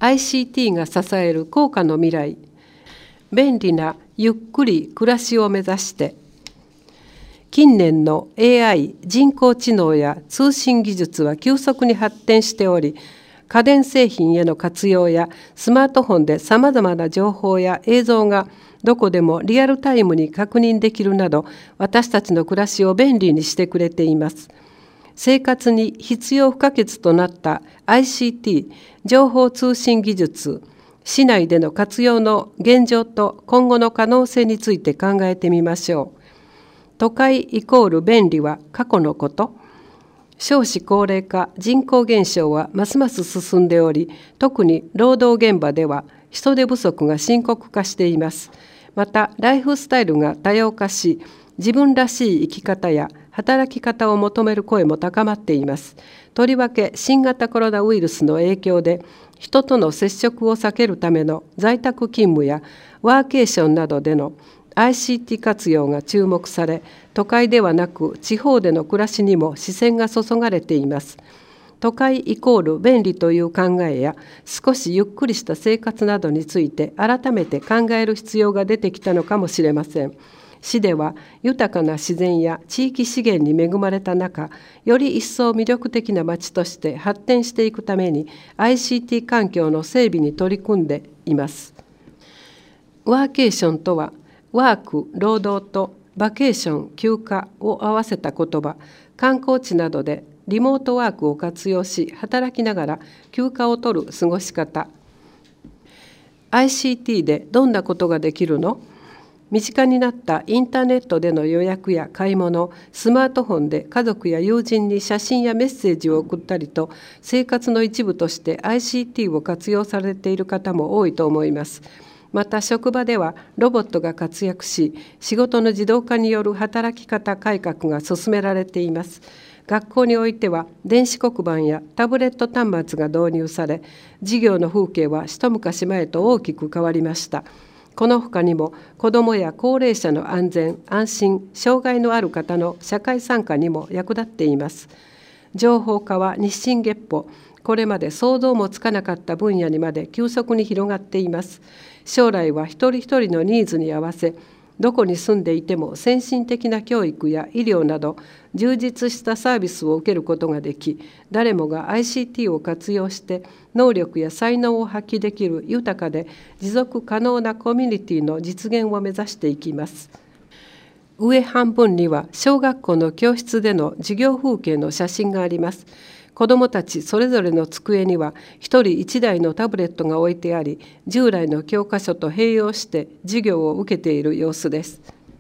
ICT が支える高価の未来、便利なゆっくり暮らしを目指して、近年の AI 人工知能や通信技術は急速に発展しており、家電製品への活用やスマートフォンでさまざまな情報や映像がどこでもリアルタイムに確認できるなど、私たちの暮らしを便利にしてくれています。生活に必要不可欠となった ICT 情報通信技術、市内での活用の現状と今後の可能性について考えてみましょう。都会イコール便利は過去のこと。少子高齢化、人口減少はますます進んでおり、特に労働現場では人手不足が深刻化しています。また、ライフスタイルが多様化し、自分らしい生き方や働き方を求める声も高まっています。とりわけ新型コロナウイルスの影響で、人との接触を避けるための在宅勤務やワーケーションなどでの ICT 活用が注目され、都会ではなく地方での暮らしにも視線が注がれています。都会イコール便利という考えや、少しゆっくりした生活などについて改めて考える必要が出てきたのかもしれません。市では豊かな自然や地域資源に恵まれた中、より一層魅力的な街として発展していくために ICT 環境の整備に取り組んでいます。ワーケーションとは、ワーク、労働とバケーション、休暇を合わせた言葉。観光地などでリモートワークを活用し、働きながら休暇を取る過ごし方。ICT でどんなことができるの？身近になったインターネットでの予約や買い物、スマートフォンで家族や友人に写真やメッセージを送ったりと、生活の一部として ICT を活用されている方も多いと思います。また職場ではロボットが活躍し、仕事の自動化による働き方改革が進められています。学校においては電子黒板やタブレット端末が導入され、授業の風景は一昔前と大きく変わりました。この他にも子どもや高齢者の安全・安心、障害のある方の社会参加にも役立っています。情報化は日進月歩、これまで想像もつかなかった分野にまで急速に広がっています。将来は一人一人のニーズに合わせ、どこに住んでいても先進的な教育や医療など充実したサービスを受けることができ、誰もが ICT を活用して能力や才能を発揮できる豊かで持続可能なコミュニティの実現を目指していきます。上半分には小学校の教室での授業風景の写真があります。子どもたちそれぞれの机には一人一台のタブレットが置いてあり、従来の教科書と併用して授業を受けている様子です。